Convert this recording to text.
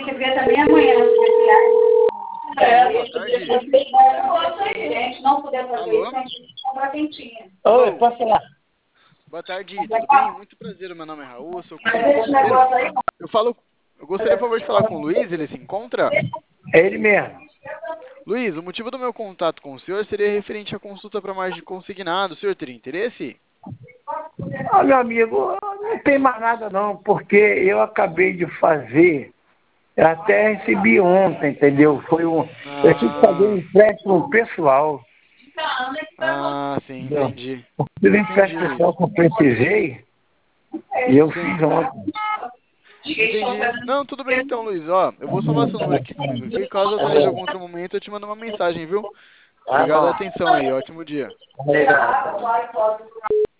tem que ver também amanhã, se vai Alô, boa tarde. se a gente não puder fazer Alô? isso, a gente compra quentinha. Oi, Alô? posso falar? Boa tarde, tudo bem? Muito prazer, meu nome é Raul, eu sou Mas esse concierge. negócio aí, Eu gostaria, por favor, de falar com o Luiz, ele se encontra? É ele mesmo. Luiz, o motivo do meu contato com o senhor seria referente à consulta para margem de consignado. O senhor teria interesse? Meu amigo, não tem mais nada não, porque eu acabei de fazer, eu até recebi ontem, entendeu? Eu tive que fazer um Ah, empréstimo pessoal, sim, entendeu? entendi. Eu fiz um Entendi, empréstimo pessoal Luiz. que eu precisei e eu Sim, fiz ontem. entendi. Não, tudo bem então, Luiz. Ó, eu vou salvar seu número aqui comigo aqui. Caso eu atrase algum outro momento, eu te mando uma mensagem, viu? Tá Obrigado pela bom. atenção aí. Ótimo dia. Obrigado.